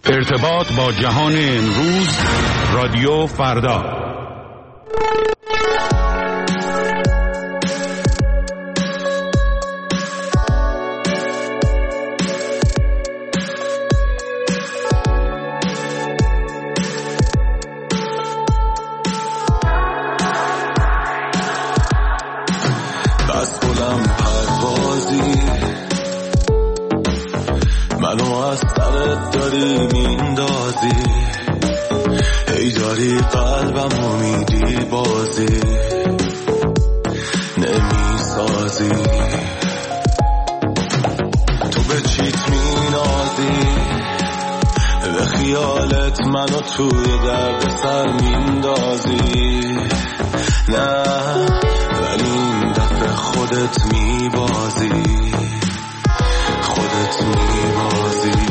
ارتباط با جهان امروز، رادیو فردا. بس بلند پروازی منو از سرت داری میندازی، ای داری قلبمو میدی بازی نمیسازی، تو به چیت مینازی، به خیالت منو توی درد سر میندازی، نه ولی این دفعه خودت میبازی، خودت میبازی.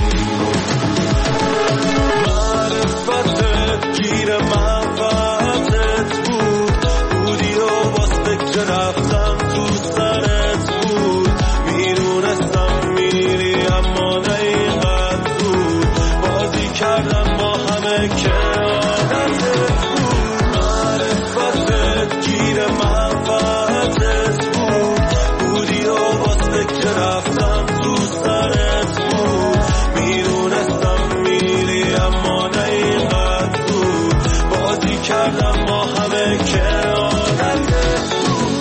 معرفتت گیر منفعتت بود، بودی و باز فکر رفتم تو سرت بود، میدونستم میری اما نه اینقدر بود، بازی کردم با همه که عادتت بود. معرفتت گیر منفعتت بود، بودی و باز فکر رفتم تو سرت بود، میدونستم میری اما نه اینقدر بود، بازی کردم با همه که عادتت بود.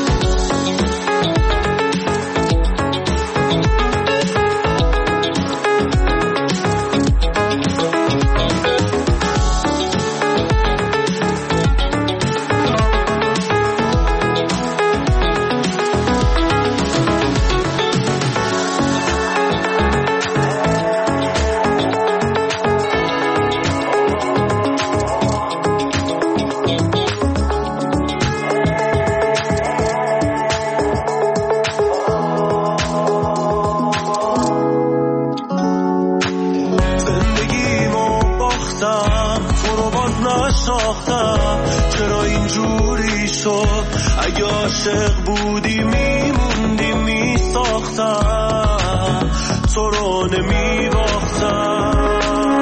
چرا اینجوری شد؟ اگه عاشق بودی میموندی میساختم، تو رو نمیباختم.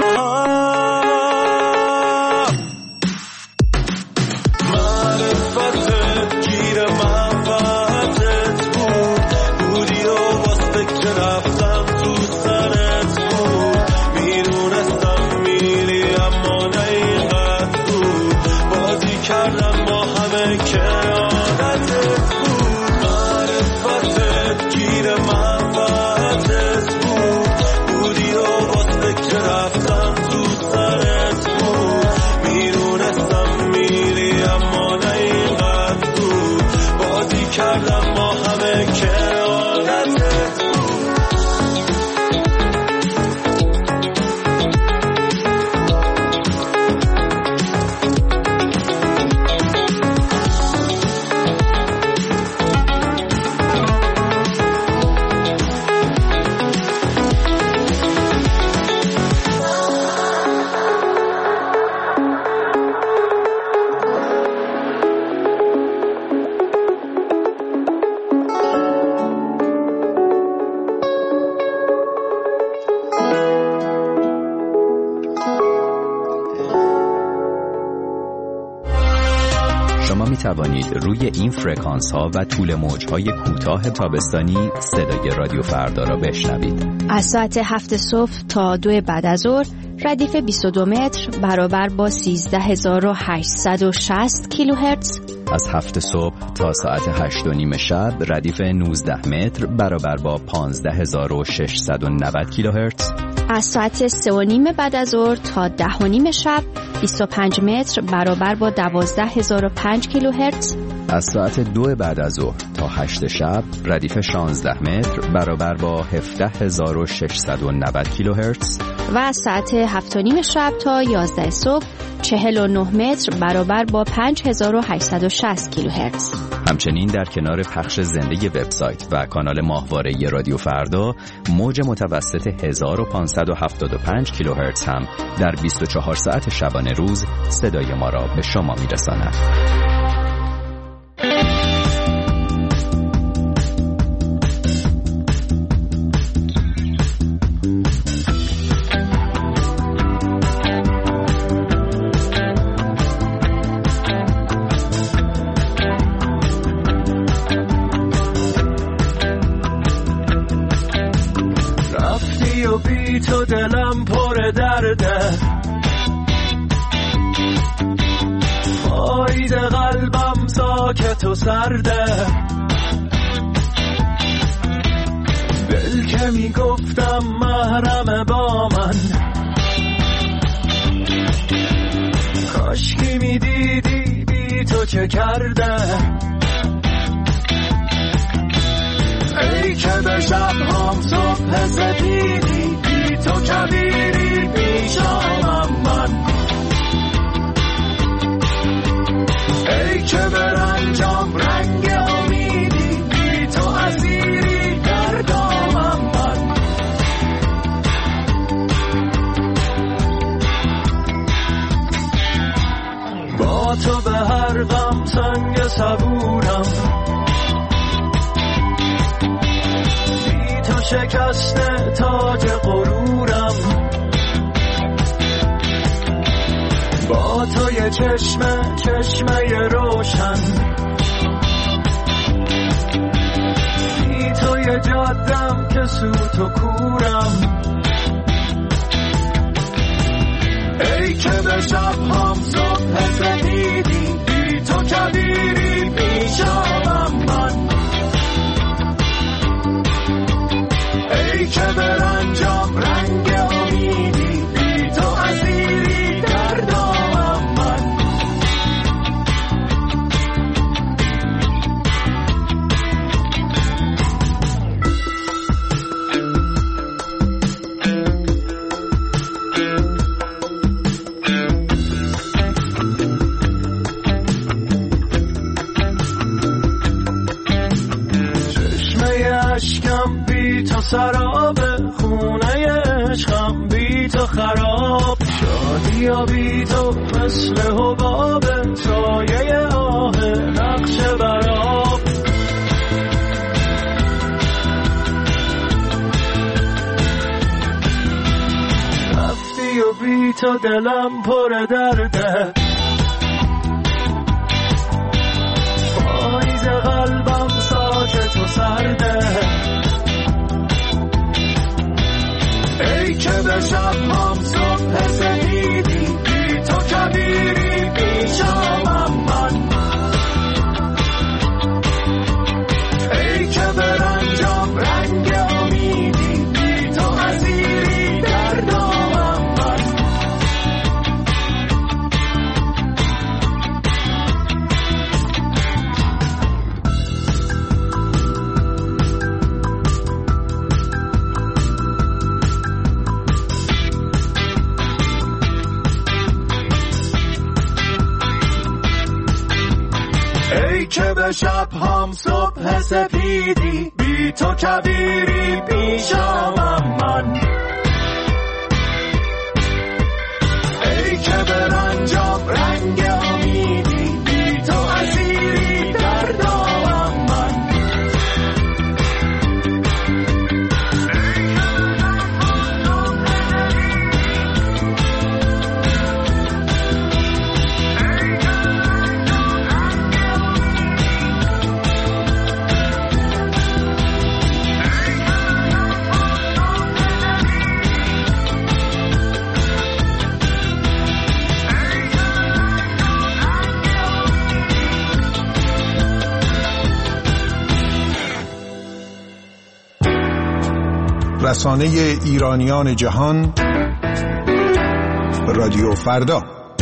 معرفتت گیر منفعتت بود، بودی و باز فکر رفتم تو سرت بود، میدونستم میری اما نه اینقدر بود، بازی کردم با همه که عادتت بود. معرفتت گیر منفعتت بود، بودی و باز فکر رفتم تو سرت بود، میدونستم میری اما نه اینقدر بود، بازی کردم با همه که عادتت بود. می توانید روی این فرکانس ها و طول موج های کوتاه تابستانی صدای رادیو فردا را بشنوید. از ساعت 7 صبح تا 2 بعد از ظهر ردیف 22 متر برابر با 13860 کیلوهرتز. از 7 صبح تا ساعت 8:30 شب ردیف 19 متر برابر با 15690 کیلوهرتز. از ساعت 3:30 بعد از ظهر تا 10:30 شب 25 متر برابر با 12005 کیلوهرتز. از ساعت 2 بعد از ظهر تا 8 شب ردیف 16 متر برابر با 17690 کیلوهرتز. و از ساعت 7:30 شب تا 11 صبح 49 متر برابر با 5860 کیلوهرتز. همچنین در کنار پخش زنده وبسایت و کانال ماهواره رادیو فردا، موج متوسط 1575 کیلوهرتز هم در 24 ساعت شبانه روز صدای ما را به شما میرساند. تو دلم پر درده، پاییز قلبم ساکت و سرده. دل که میگفتم محرم با من، کاشکی میدیدی بی تو چه کرده. ای که به شب هم صبح سپیدی، بی تو کبیری پیشامم من. ای که به رنجام رنگ امیدی، بی تو اسیری در دامم من. با تو به هر غم سنگ صبورم، بی تو شکسته تاج غرورم. با تو یه چشمه روشن، بی تو یه جادم که سوت و کورم. ای که به شب هم صبح سپیدی، بی تو کبیری پیشامم من. ای که به رنجام رنگ امیدی، بی تو اسیری در دامم من. اشکم بی تو سراب، خونه عشقم بی تو خراب. شادی یا بی تو مثل حباب، سایه آه نقش براب. رفتی و بی تو دلم پر درده، پاییز قلبم ساکت و سرده. ای که به شب هم صبح سپیدی، بی تو کبیری پیشامم من. ای که به رنجام رنگ امیدی، بی تو اسیری در دامم من. ای که به شب هم صبح سپیدی، بی تو کبیری پیشامم من. ای که به رنجام رنگ امیدی، بی تو اسیری در دامم من. رسانه ایرانیان جهان، رادیو فردا.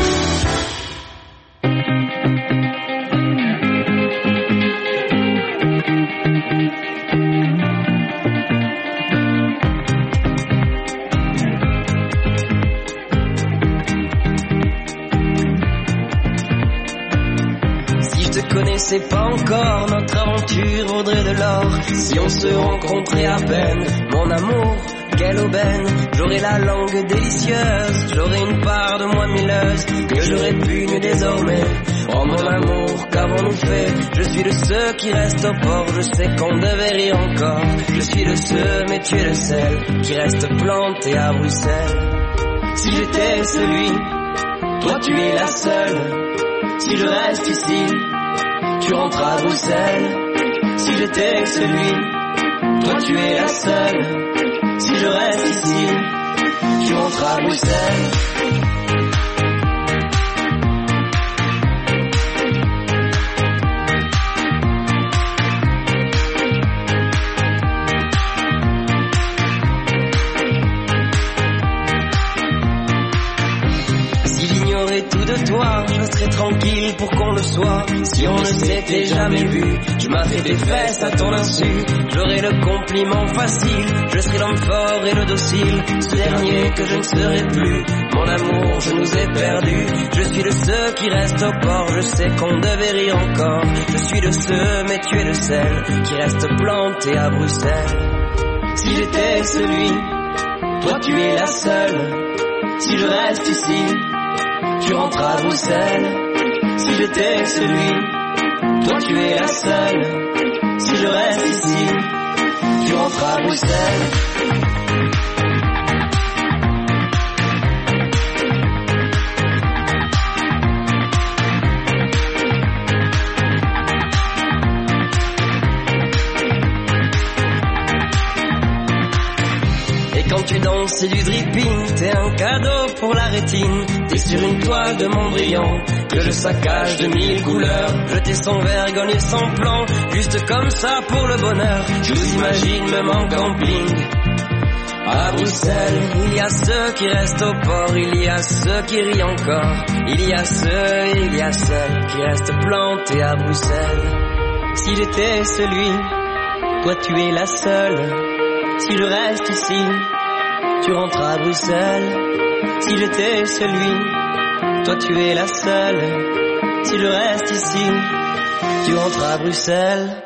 C'est pas encore notre aventure vaudrait de l'or si on se rencontrait à peine. Mon amour, quelle aubaine. J'aurais la langue délicieuse, j'aurais une part de moi mielleuse que je répugne désormais. Oh mon amour, qu'avons-nous fait? Je suis de ceux qui restent au port. Je sais qu'on devait rire encore. Je suis de ceux, mais tu es le seul qui reste planté à Bruxelles. Si j'étais celui, toi tu es la seule. Si je reste ici, tu rentres à Bruxelles. Si j'étais celui, toi tu es la seule. Si je reste ici, tu rentres à Bruxelles. Toi, je serai tranquille pour qu'on le soit. Si on ne s'était jamais vu, tu m'as fait des fesses à ton insu. J'aurai le compliment facile, je serai l'homme fort et le docile. Ce dernier que je ne serai plus, mon amour, je nous ai perdus. Je suis de ceux qui restent au port, je sais qu'on devait rire encore. Je suis de ceux, mais tu es de celles qui restent plantées à Bruxelles. Si j'étais celui, toi tu es la seule. Si je reste ici, tu rentres à Bruxelles. Si j'étais celui, toi tu es la seule. Si je reste ici, tu rentres à Bruxelles. Quand tu danses, c'est du dripping, t'es un cadeau pour la rétine. T'es sur une toile de Mondrian que je saccage de 1000 couleurs. Jeter sans vergogne et sans plan, juste comme ça pour le bonheur. Je vous imagine même en camping à Bruxelles. Il y a ceux qui restent au port, il y a ceux qui rient encore. Il y a ceux qui restent plantés à Bruxelles. Si j'étais celui, toi tu es la seule. Si je reste ici, tu rentres à Bruxelles. Si j'étais celui, toi tu es la seule. Si je reste ici, tu rentres à Bruxelles.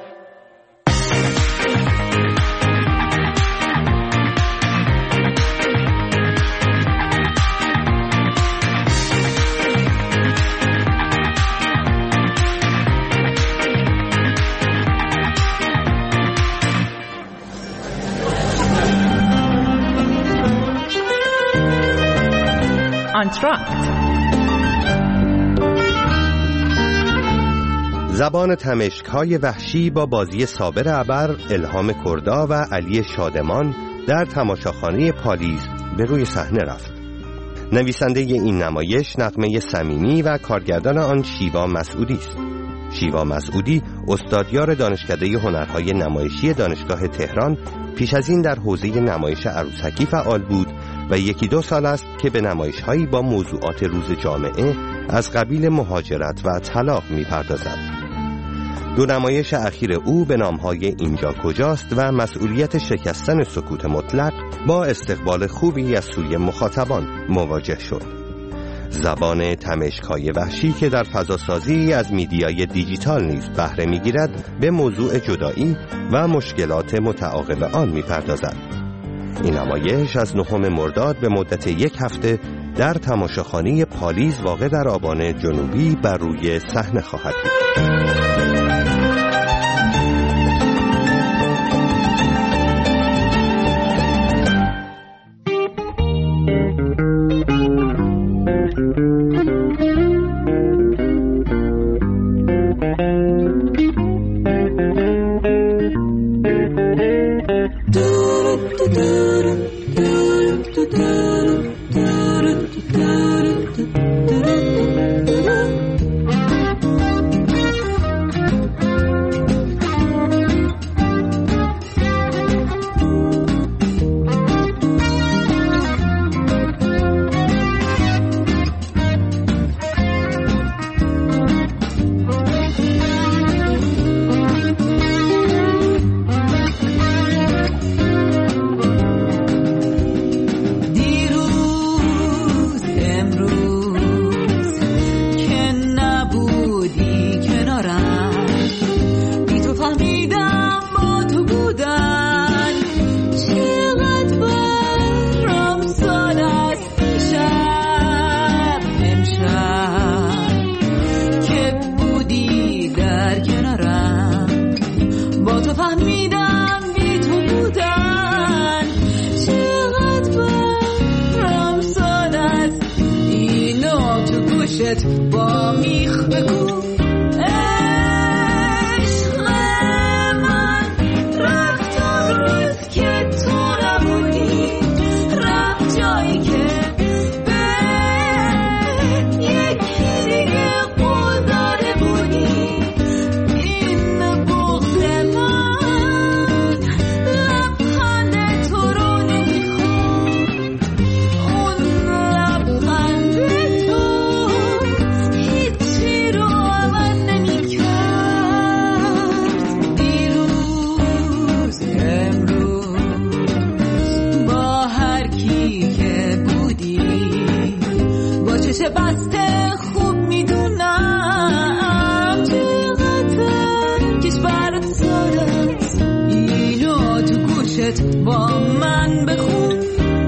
زبان تمشک‌های وحشی با بازی صابر ابر، الهام کردا و علی شادمان در تماشاخانه پالیز به روی صحنه رفت. نویسنده این نمایش نغمه صمیمی و کارگردان آن شیوا مسعودی است. شیوا مسعودی استادیار دانشکده هنرهای نمایشی دانشگاه تهران، پیش از این در حوزه نمایش عروسکی فعال بود و 1-2 سال است که به نمایش‌هایی با موضوعات روز جامعه از قبیل مهاجرت و طلاق می‌پردازد. 2 نمایش اخیر او به نام‌های اینجا کجاست و مسئولیت شکستن سکوت مطلق با استقبال خوبی از سوی مخاطبان مواجه شد. زبان تمشک‌های وحشی که در فضاسازی از میدیای دیجیتال نیز بهره می‌گیرد، به موضوع جدایی و مشکلات متعاقب آن می‌پردازد. این نمایش از 9 مرداد به مدت 1 هفته در تماشاخانه پالیز واقع در آبان جنوبی بر روی صحنه خواهد بود. با میخ بگو عشق من رفتم روز که تو نبودی، رفت جایی که بسته خوب میدونم چقدر کشورت سارت اینو تو گوشت با من بخون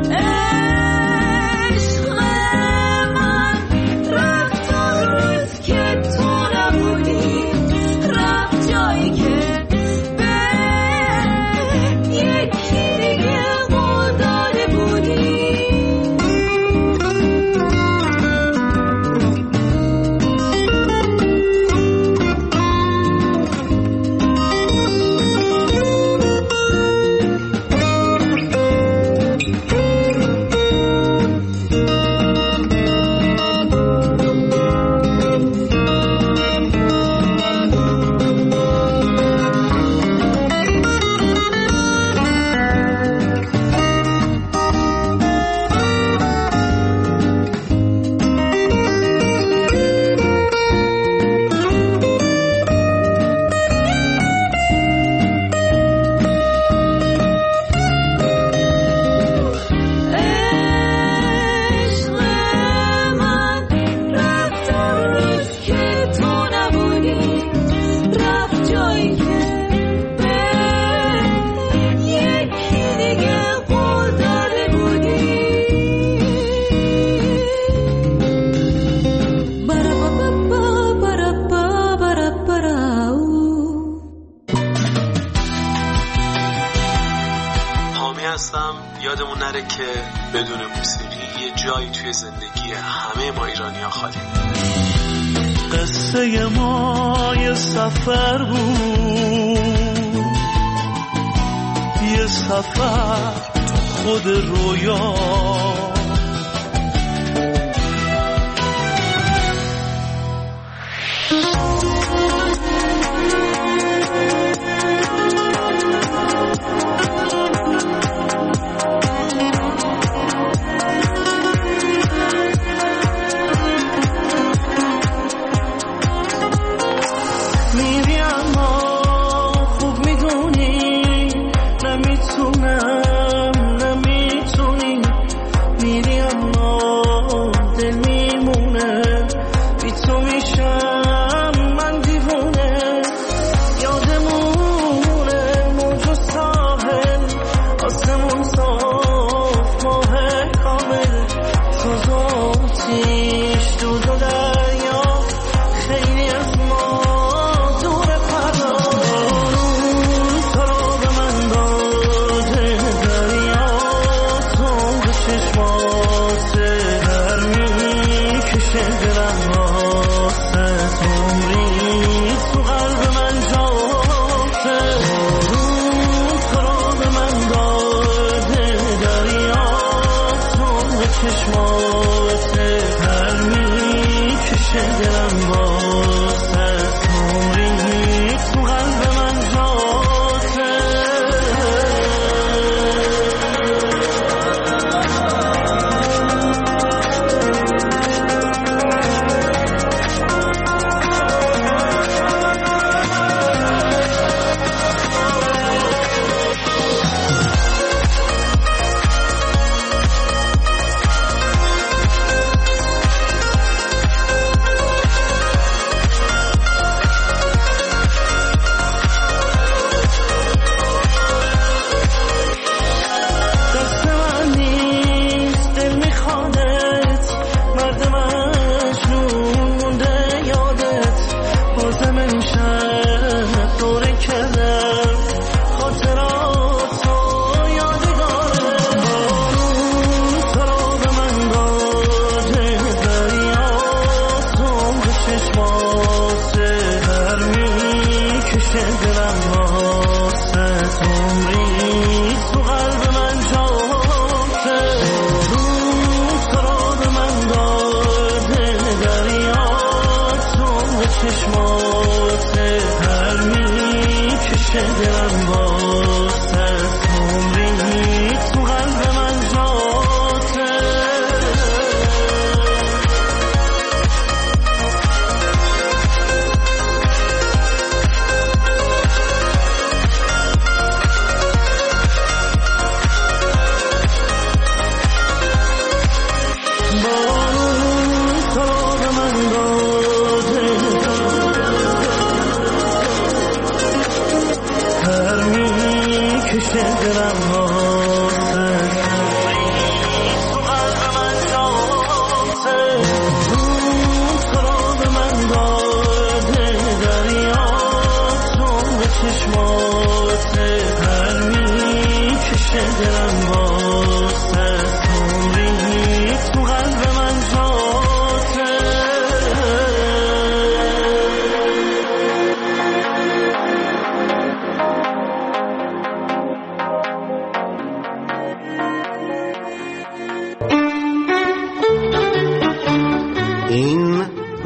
یادمون نره که بدون موسیقی یه جایی توی زندگی همه ما ایرانی‌ها خالی. قصه ما یه سفر بود، یه سفر خود رویا،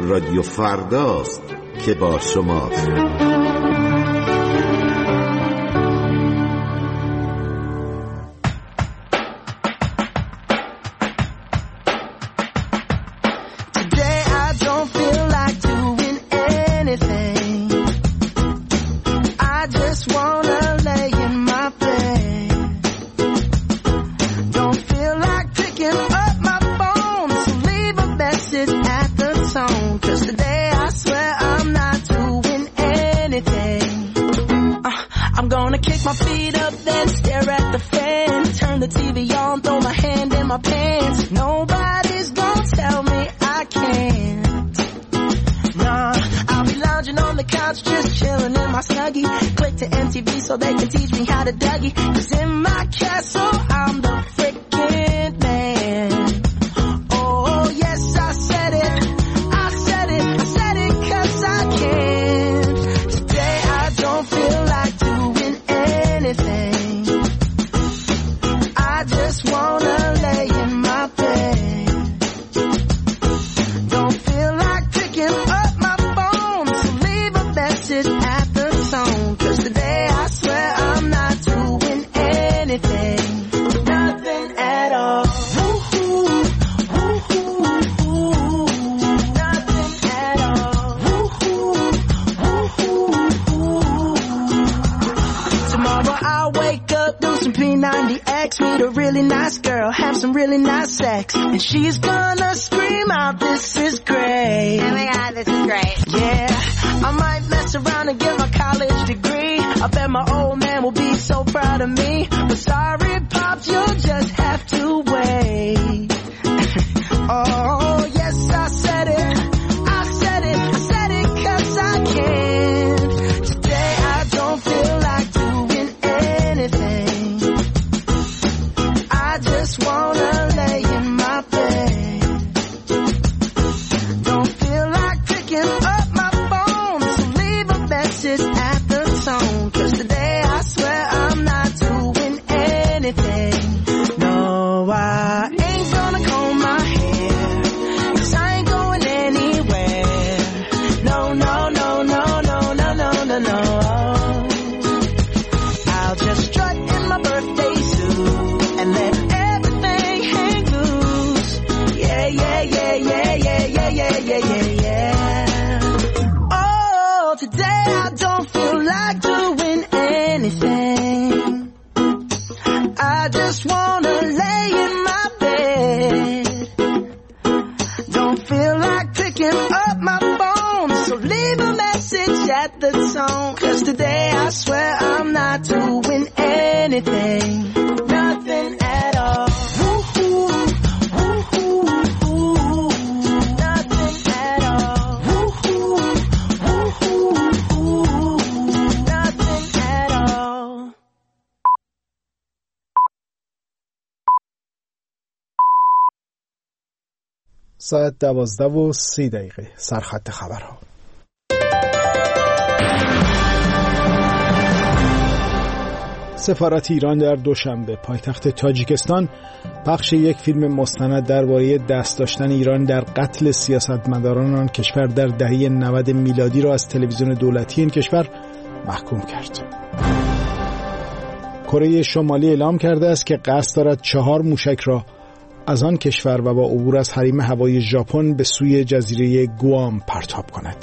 رادیو فرداست که با شماست. She's gonna scream out, this is great. Oh my God, this is great. Yeah, I might mess around and get my college degree. I bet my old man will be so proud of me. But sorry, Pops, you'll just have to wait. Oh, yes, I said it. I said it. I said it 'cause I can. Today I don't feel like doing anything. I just wanna lay in my bed. Don't feel like picking up my phone, so leave a message at the tone. 'Cause today I swear I'm not doing anything. No, I ain't gonna comb my hair, 'cause I ain't going anywhere. No, no, no, no, no, no, no, no, no. I'll just strut in my birthday suit and let everything hang loose. Yeah, yeah, yeah, yeah, yeah, yeah, yeah, yeah, yeah, yeah. Oh, today I don't feel like doing anything. I just wanna lay in my bed. Don't feel like picking up my phone, so leave a message at the tone. 'Cause today I swear I'm not doing anything. Nothing at all. Woo-hoo, woo-hoo, woo-hoo. Nothing at all. Woo-hoo, woo-hoo, woo-hoo. Nothing at all. ساعت 12:30 سرخط خبرها. سفارت ایران در دوشنبه پایتخت تاجیکستان پخش یک فیلم مستند درباره دست داشتن ایران در قتل سیاستمداران آن کشور در دهه 90 میلادی را از تلویزیون دولتی این کشور محکوم کرد. کره شمالی اعلام کرده است که قصد دارد 4 موشک را از آن کشور و با عبور از حریم هوایی ژاپن به سوی جزیره گوام پرتاب کند.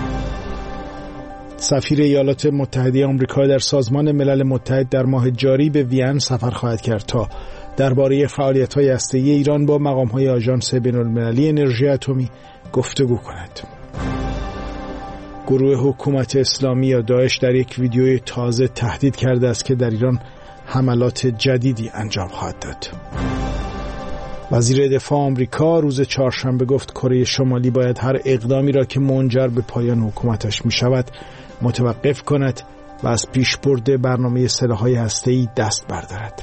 سفیر ایالات متحده آمریکا در سازمان ملل متحد در ماه جاری به وین سفر خواهد کرد تا درباره فعالیت‌های هسته‌ای ایران با مقام‌های آژانس بین‌المللی انرژی اتمی گفتگو کند. گروه حکومت اسلامی یا داعش در یک ویدیوی تازه تهدید کرده است که در ایران حملات جدیدی انجام خواهد داد. وزیر دفاع آمریکا روز چهارشنبه گفت کره شمالی باید هر اقدامی را که منجر به پایان حکومتش می شود متوقف کند و از پیشبرد برنامه سلاح‌های هسته‌ای دست بردارد.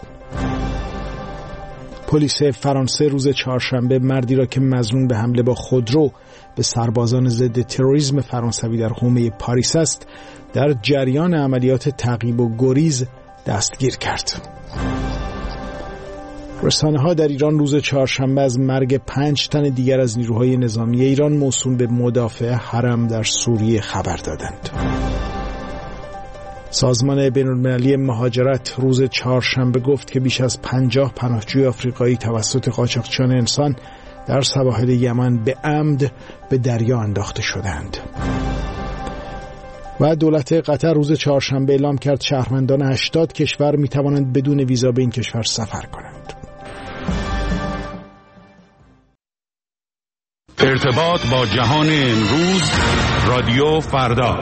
پلیس فرانسه روز چهارشنبه مردی را که مظنون به حمله با خودرو به سربازان ضد تروریسم فرانسوی در حومه پاریس است در جریان عملیات تعقیب و گریز دستگیر کرد. رسانه‌ها در ایران روز چهارشنبه از مرگ 5 تن دیگر از نیروهای نظامی ایران موسوم به مدافع حرم در سوریه خبر دادند. سازمان بین‌المللی مهاجرت روز چهارشنبه گفت که بیش از 50 پناهجوی آفریقایی توسط قاچاقچیان انسان در سواحل یمن به عمد به دریا انداخته شدند. و دولت قطر روز چهارشنبه اعلام کرد شهروندان 80 کشور می توانند بدون ویزا به این کشور سفر کنند. ارتباط با جهان امروز رادیو فردا.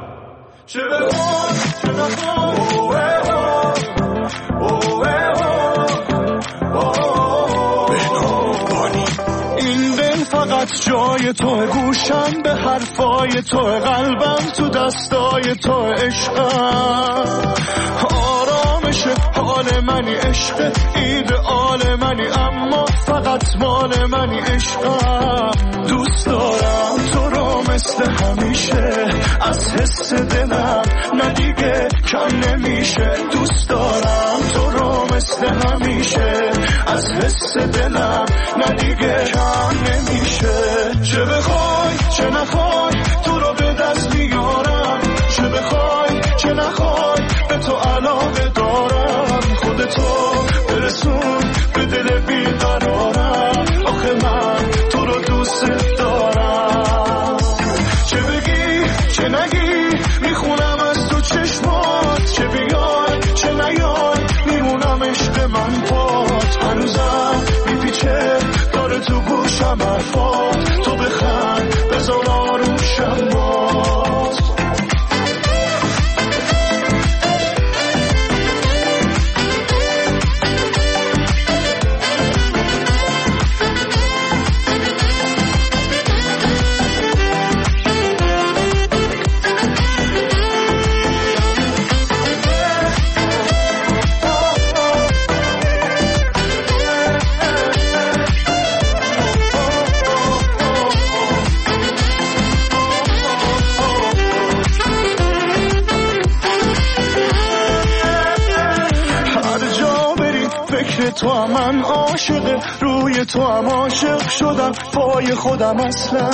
فقط جای تو، گوشم به حرفای تو، قلبم تو دستای تو، عشقم آرامش حال منی، عشق ایدئال منی، اما فقط مال منی، عشقم دوست دارم تو رو مثل همیشه، از حس دلم ندیگه کم نمیشه، دوست دارم تو رو مثل همیشه، از حس دلم ندیگه کم نمیشه، چه بخوای چه نخوای تو رو به دست میارم، چه بخوای چه نخوای به تو علاقه دارم، خودتو برسون به دل بیقرارم، آخه من تو رو دوست دارم، چه بگی چه نگی میخونم از تو چشمات، چه بیای چه نیای میمونم عشق من پات، هنوزم میپیچه داره تو گوشم حرفات، تو بخند بذار آروشم باز. تو هم من عاشق، روی تو هم عاشق شدم، پای خودم اصلا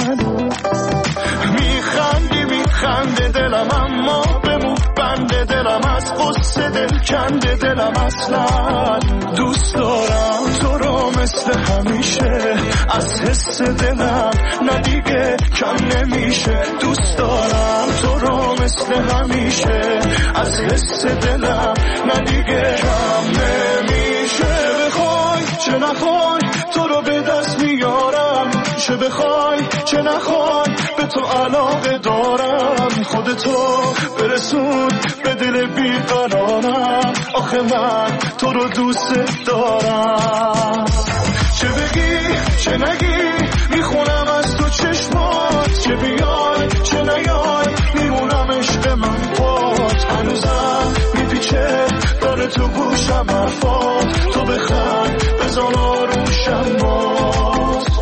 میخنده دلم، اما بمون بنده دلم، از قصه دل کنده دلم، اصلا دوست دارم تو رو مثل همیشه، از حس دلم ندیگه کم نمیشه، دوست دارم تو رو مثل همیشه، از حس دلم ندیگه کم نمیشه، بخوای چه نخوای تو رو به دست میارم، چه بخوای چه نخوای به تو علاقه دارم، خودتو برسون به دل بیقرارم، آخه من تو رو دوست دارم، چه بگی چه نگی میخونم از تو چشمات، چه بیای چه نیای میمونم عشق من پات، هنوزم میپیچه داره تو گوشم حرفات، تو بخند بزن آروشم باز.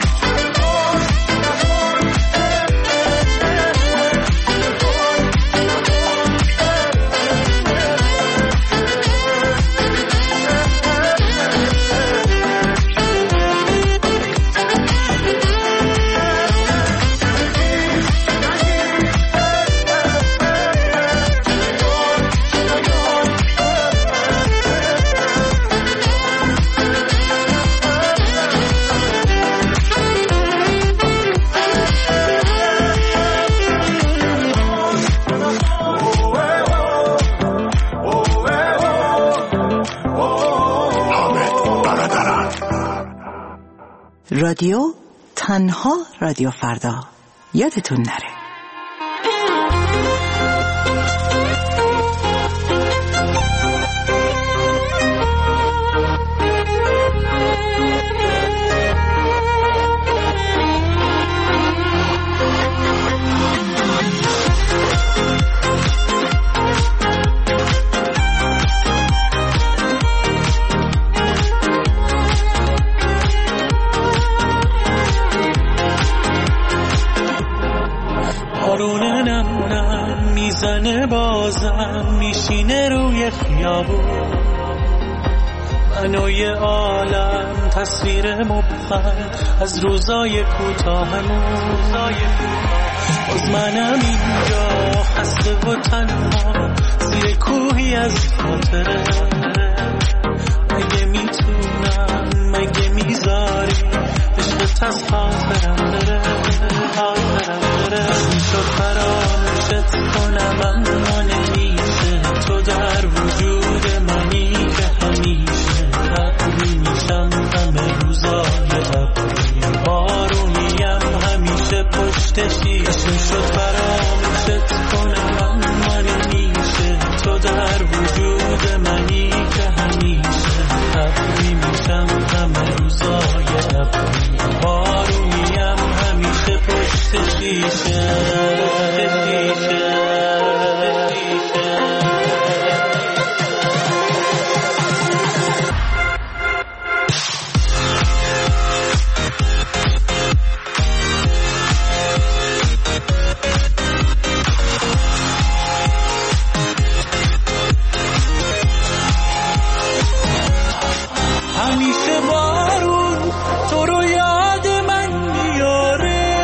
رادیو تنها رادیو فردا، یادتون نره. بازم میشینه روی خیابون، معنای عالم تصویر مبهم از روزای کوتاهمون. باز منم اینجا خسته و تنها زیر کوهی از خاطره. مگه میتونم مگه میذاری عشقت از خاطرم بره. میشد فراموشت کنم اما نمیشه. تو در وجود منی که همیشه ابری میشم همه روزای ابری. بارونیم همیشه پشت شیشه. میشد فراموشت کنم اما نمیشه. تو در وجود منی که همیشه ابری میشم همه روزای ابری. بارونیم همیشه پشت شیشه. همیشه بارون تو رو یاد من میاره.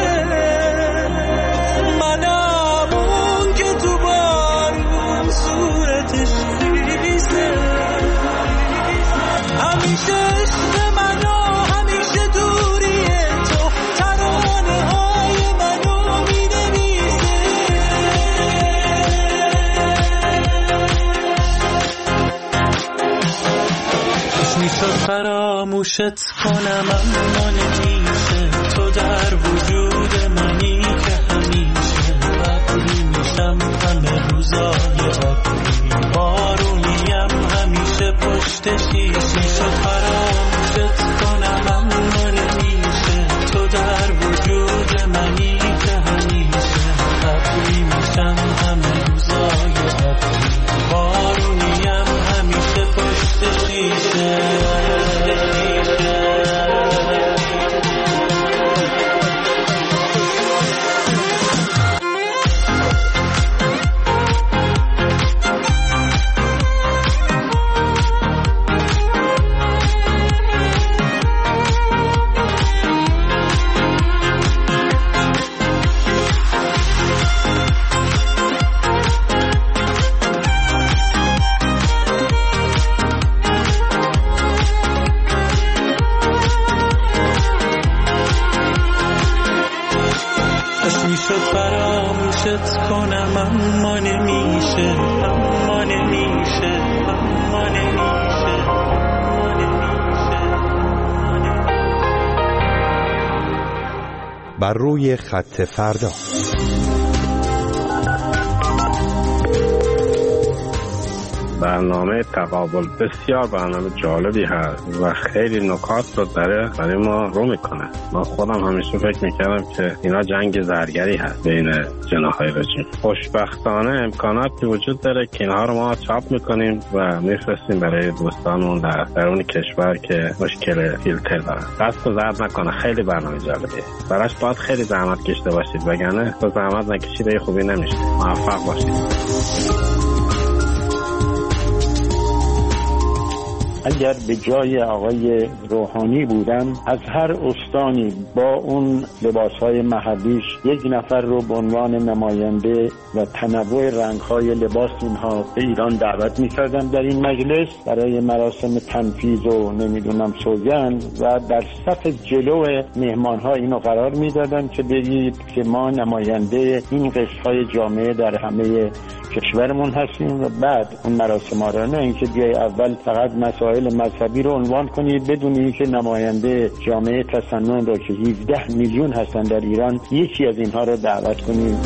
منم اون که تو بارون صورتش خیزه. همیشه عشق منو همیشه دوری تو ترانه های منو مینویسه. میشد فراموشت کنم اما نمیشه. تو در وجود منی که همیشه ابری میشم همه روزای ابری. بارونیم همیشه پشت شیشه. میشد فراموشت کنم اما نمیشه. تو در وجود منی که همیشه ابری میشم همه روزای ابری. بارونیم همیشه پشت شیشه. میشد فراموشت کنم اما نمیشه. اما نمیشه. اما نمیشه. بر روی خط فردا. برنامه تقابل بسیار برنامه جالبی هست و خیلی نکات رو برای ما رو میکنه. من خودم همیشه فکر میکردم که اینا جنگ زرگری هست بین جناح‌های رژیم. خوشبختانه امکاناتی وجود داره که اینها رو ما چاپ میکنیم و میفرستیم برای دوستانمون در درون کشور که مشکل فیلتر دارن. دست درد نکنه، خیلی برنامه جالبیه. براش باید خیلی زحمت کشیده باشید، وگرنه تو زحمت نکشیده خوبی نمیشه. موفق باشید. اگر به جای آقای روحانی بودم از هر استانی با اون لباسهای محلیش یک نفر رو به عنوان نماینده و تنوع رنگهای لباس اینها به ایران دعوت می‌کردم در این مجلس برای مراسم تنفیذ و نمیدونم سوگند و در صف جلو مهمان‌ها اینو قرار می‌دادم که بگید که ما نماینده این قشرهای جامعه در همه کشورمون هستیم و بعد اون مراسم ها را، نه اینکه بیای اول فقط مسائل مذهبی رو عنوان کنید بدون اینکه نماینده جامعه تسنن را که 17 میلیون هستن در ایران یکی از اینها رو دعوت کنید.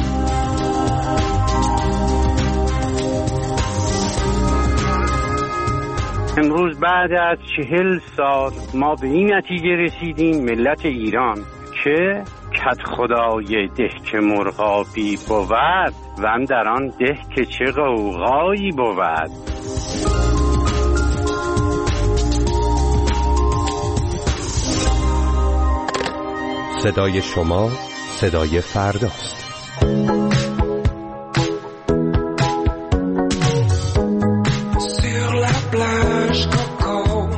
امروز بعد از 40 سال ما به این نتیجه رسیدیم ملت ایران که کت خدای ده که مرغابی بود و در آن ده که چه غوغایی بود. صدای شما صدای فرداست. Sur la plage Coco,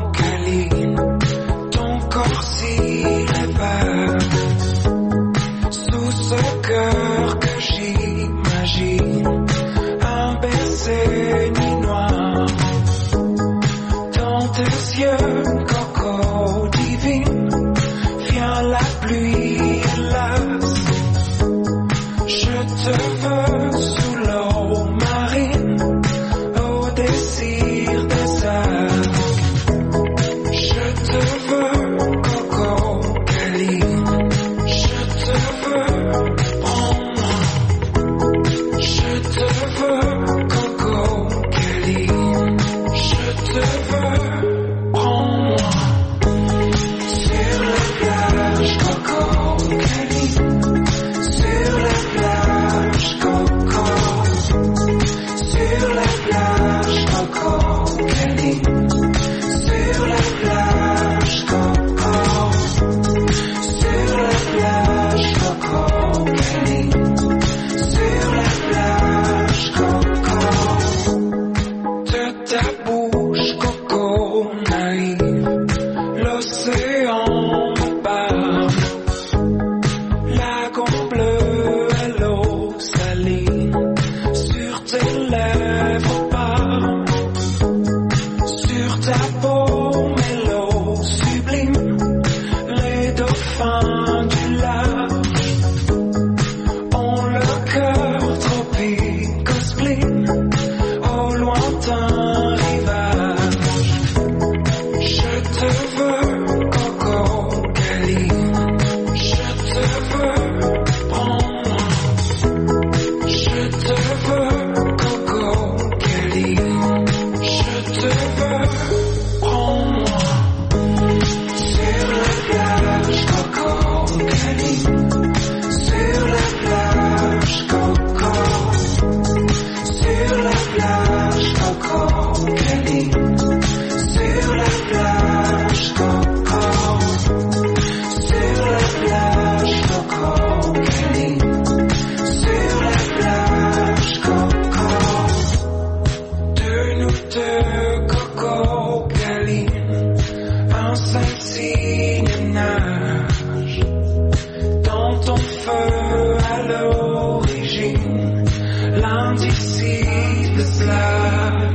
ton feu à l'origine, l'indicible slave.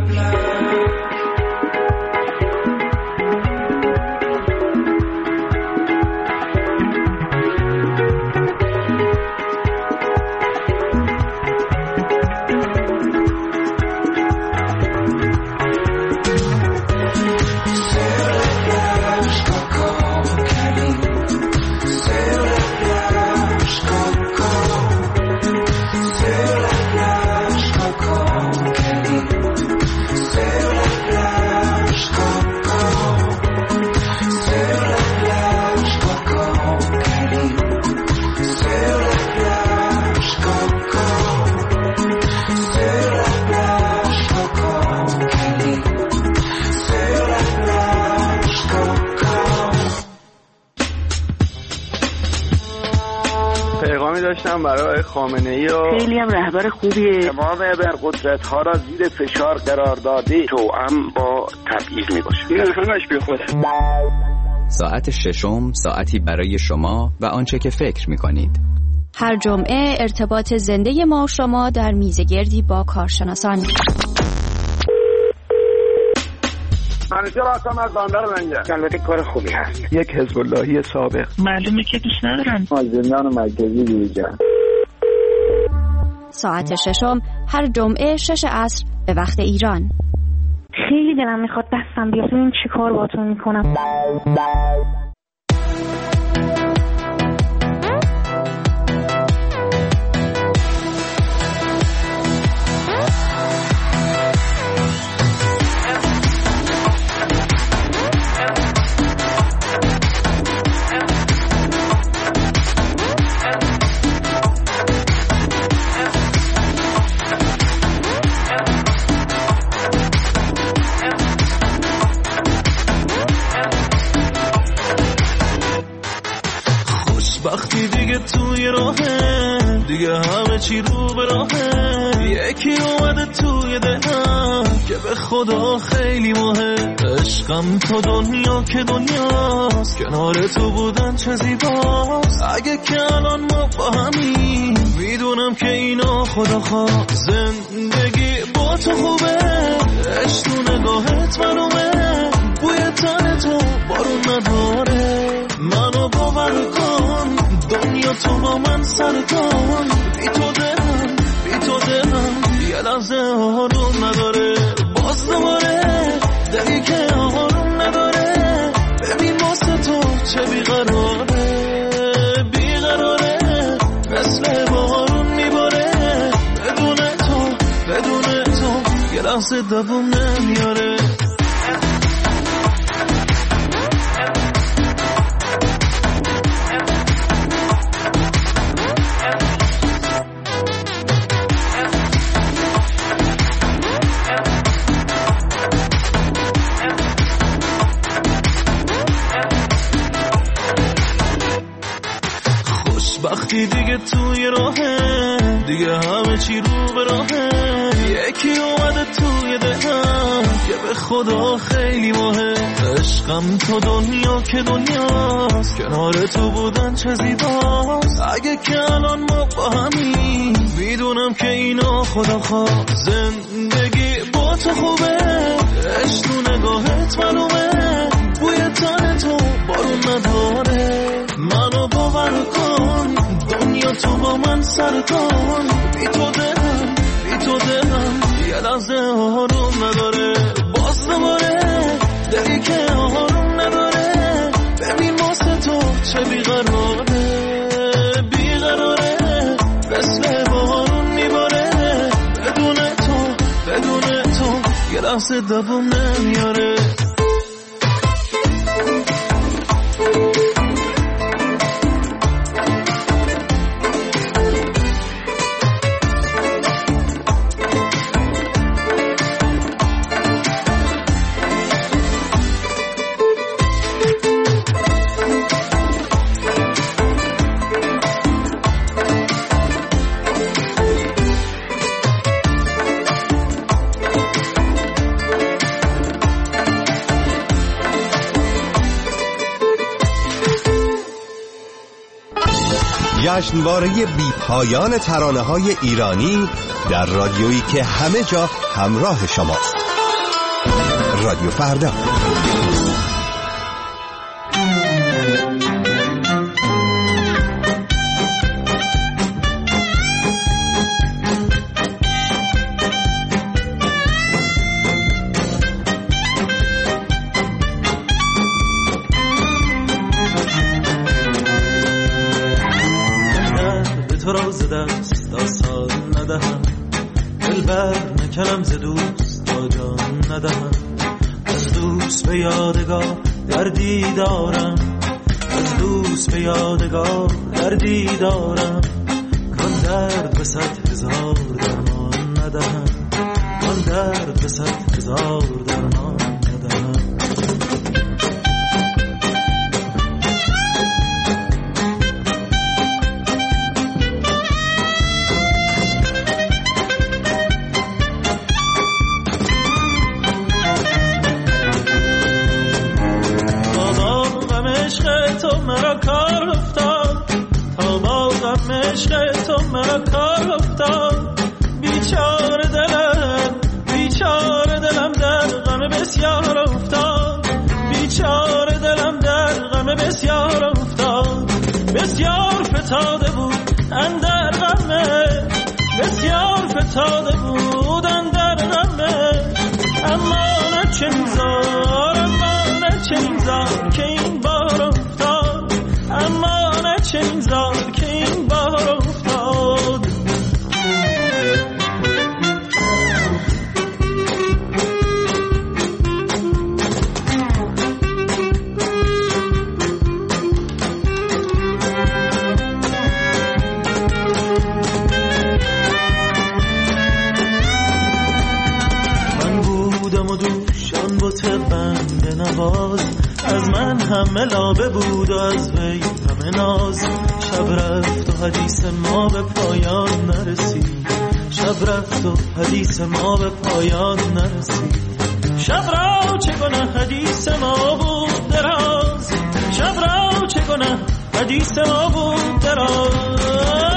داشتم برای خامنه‌ای و خیلی هم رهبر خوبیه. تمام ابرقدرت‌ها را زیر فشار قرار داده توأم با تبعیض میباشه. این همش بی خوده. ساعت ششم ساعتی برای شما و آنچه که فکر می‌کنید. هر جمعه ارتباط زنده ما و شما در میزگردی با کارشناسان. منیجر هستم از بندر لنگر. البته کار خوبی هست. یک حزب اللهی سابق. معلومه که دوست ندارن. زندان مرکزی بیرجان. ساعت ششم هر جمعه 6 عصر به وقت ایران. خیلی دلم میخواد دستم بیاد ببینم چی کار باهاتون میکنم. وقتی دیگه توی راهه، دیگه همه چی رو به راهه. یکی اومده توی دلم که به خدا خیلی مهم. عشقم تو دنیا که دنیاست، کنار تو بودن چه زیباست. اگه که الان ما با همین، میدونم که اینا خدا خواه. زندگی با تو خوبه، عشق تو نگاهت معلومه. بوی تن تو بارون نداره، منو باور کن دنیا تو با من سرکن. بی تو دلم یه لحظه آروم نداره. باز دوباره دلی که آروم نداره. ببین واسه تو چه بیقراره مثل بارون میباره. بدون تو یه لحظه دووم نمیاره. وقتی دیگه توی راهه، دیگه همه چی رو به راهه. یکی اومده توی دلم که به خدا خیلی مهم. عشقم تو دنیا که دنیاست، کنار تو بودن چه زیباست. اگه که الان ما با همین، میدونم که اینا خدا خواه. زندگی با تو خوبه، عشق تو نگاهت معلومه. بوی تن تو بارون نداره، منو باور کن دنیا تو با من سر کن. بی تو دلم یه لحظه آروم نداره. باز دوباره دلی که آروم نداره. ببین واسه تو چه بیقراره مثل بارون میباره. بدون تو یه لحظه دووم نمیاره. جشنواره بی پایان ترانه‌های ایرانی در رادیویی که همه جا همراه شماست. رادیو فردا. تو را ز دست آسان ندهم، دلبر نکنم ز دوست تا جان ندهم. از دوست به یادگار دردی دارم، از دوست به یادگار دردی دارم. کان درد به 100,000 درمان ندهم، کان درد به 100,000 درمان ندهم. تو مرا کار افتاد، تا با غم عشق تو مرا کار افتاد. بیچاره دلم در غم بسیار افتاد، بیچاره دلم در غم بسیار افتاد. بسیار فتاده بود اندر غمه، بسیار فتاده بود اندر غمه. اما نه چنین زار که این بار افتاد، اما نه چنین زار که این بار افتاد. من بودم و دوشان بوت بند نواز، از من همه لابه بود و از وی همه ناز. شب رفت و حدیث ما به پایان نرسید، شب رفت و حدیث ما به پایان نرسید. شب را چگونه حدیث ما بود دراز، شب را چگونه حدیث ما بود دراز.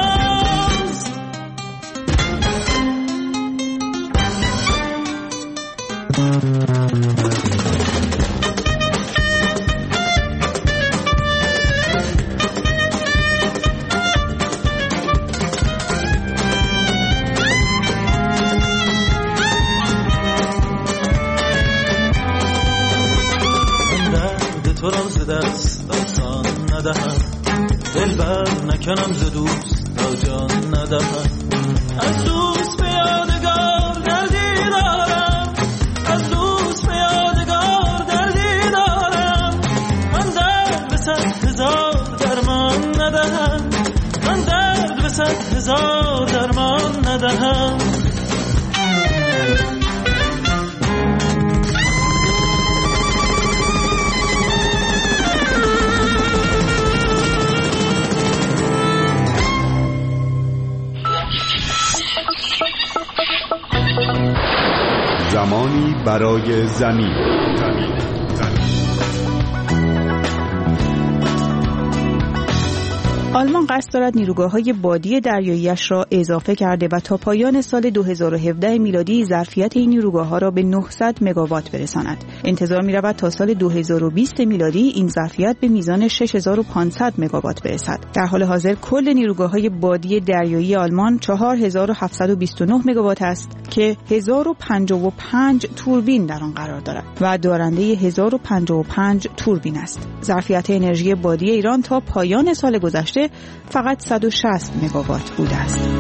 تو را ز دست آسان ندهم، دلبر نکنم ز دوست تا جان ندهم. از دوست به یادگار دردی دارم، از دوست به یادگار دردی دارم. من درد به 100,000 درمان ندهم، من درد به 100,000 درمان ندهم. زمانی برای زمین. آلمان قصد دارد نیروگاه‌های بادی دریایی‌اش را اضافه کرده و تا پایان سال 2017 میلادی ظرفیت این نیروگاه‌ها را به 900 مگاوات برساند. انتظار می‌رود تا سال 2020 میلادی این ظرفیت به میزان 6500 مگاوات برسد. در حال حاضر کل نیروگاه‌های بادی دریایی آلمان 4729 مگاوات است که 1055 توربین در آن قرار دارد و دارنده 1055 توربین است. ظرفیت انرژی بادی ایران تا پایان سال گذشته فقط 160 مگاوات بوده است.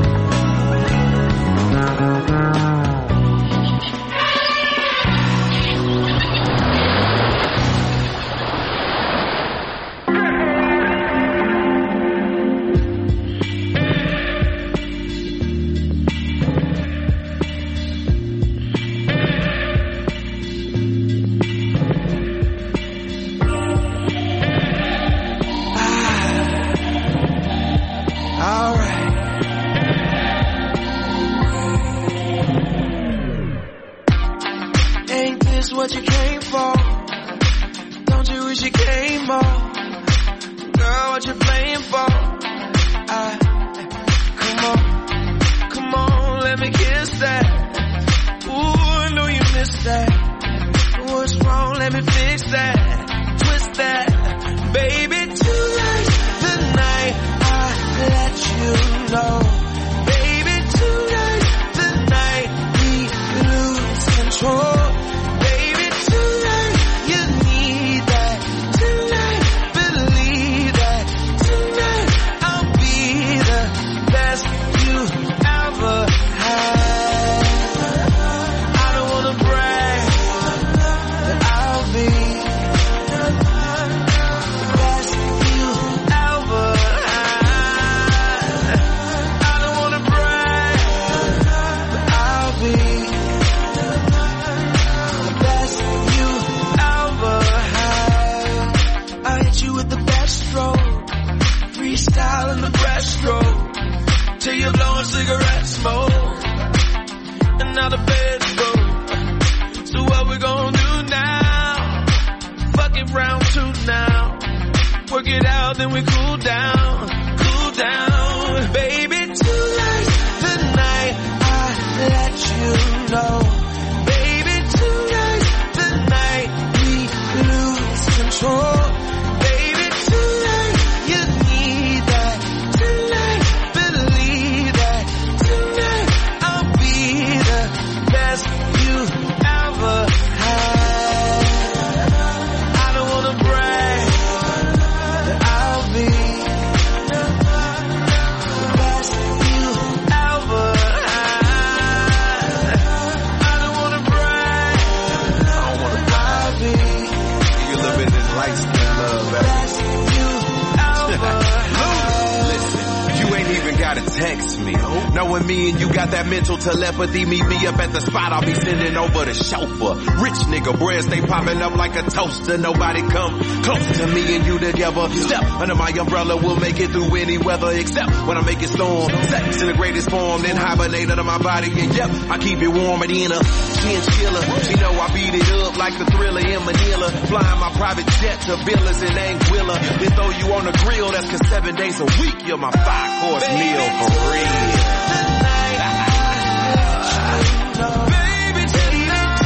style in the breaststroke till you're blowing cigarette smoke. And now the bed's broke. So what we gonna do now? Fuck it, round two now. Work it out, then we cool down, cool down. Baby, tonight's the night I let you know. Baby, tonight's the night we lose control. Baby, tonight you need that. Tonight, believe that. Tonight I'll be the best you ever had. I don't wanna brag, but I'll be the best you ever had. I don't wanna brag, I'll be you living in light skin love, best you ever had. Listen, you ain't even gotta text me. Knowing me and you got that mental telepathy, meet me up at the spot, I'll be sending over the chauffeur. Rich nigga bread stay popping up like a toaster. Nobody come close to me and you together. Step under my umbrella, we'll make it through any weather, except when I make it storm. Sex in the greatest form, then hibernate under my body. And yep, I keep it warm and in a chinchilla. She know I beat it up like the Thriller in Manila. Flying my private jet to villas in Anguilla. Then throw you on the grill, that's 'cause 7 days a week you're my 5-course meal for real. Baby, tonight,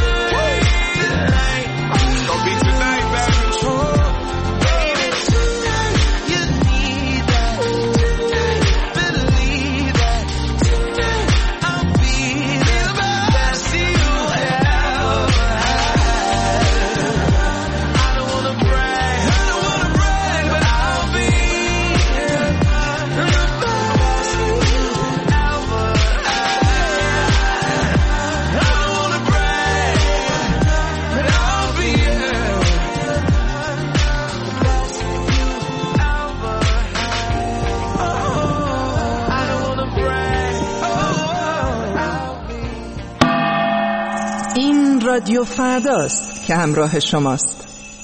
gonna be tonight, baby. Baby, tonight you need that. Tonight, believe that. Tonight I'll be the best you ever had. I don't wanna brag, but I'll be the best you ever had. I don't wanna brag, but I'll be the best you ever had. Oh, I don't wanna brag. I'll be. این رادیو فرداست که همراه شماست.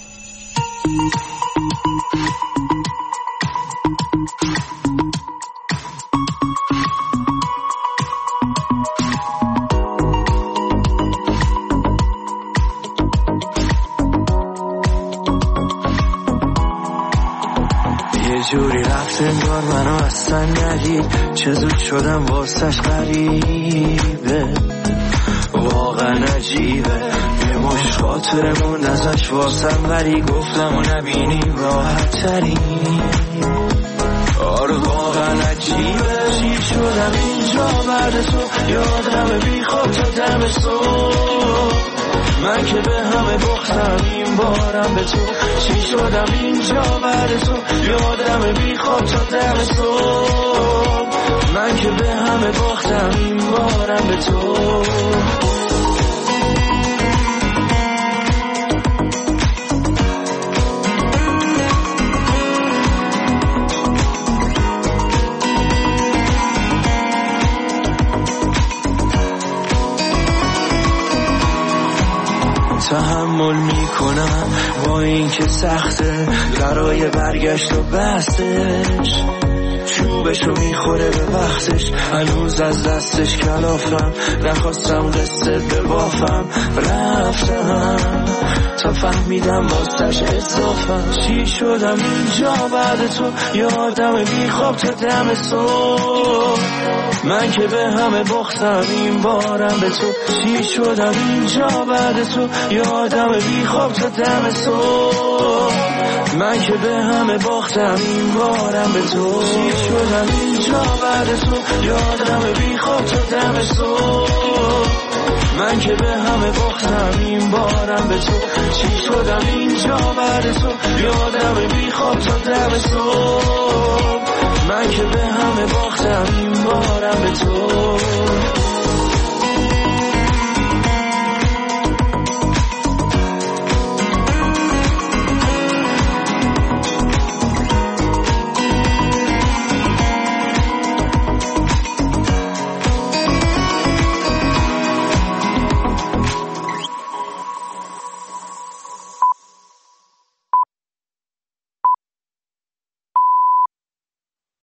یه جوری رفت انگار منو اصلا ندید. چه زود شدم واسش غریبه، واقعا عجیبه. یه مش خاطرمون ازش واسم، ولی گفتم و نبینیم راحت ترین. آره واقعا عجیبه. چی شدم اینجا بعد تو؟ یادم بی خواب تا دم صبح. من که به همه باختم این بارم به تو. چی شدم اینجا بعد تو؟ یادم بی خواب تا دم صبح. من که به همه باختم این بارم به تو. تحمل میکنم با این که سخته، برای برگشت و بستش. چوبشو میخوره به وقتش، هنوز از دستش کلافم. نخواستم قصه ببافم، رفتم تا فهمیدم واسش اضافم. چی شدم اینجا بعد تو؟ یادم بی خواب تا دم صبح. من که به همه باختم این بارم به تو. چی شدم اینجا بعد تو؟ یادم بی خواب تا دم صبح. من که به همه باختم این بارم به تو. چی شدم اینجا بعد تو؟ یادم بی خواب تا دم صبح. من که به همه باختم این بارم به تو. چی شدم اینجا بعد تو؟ یادم بی خواب تا دم صبح. من که به همه باختم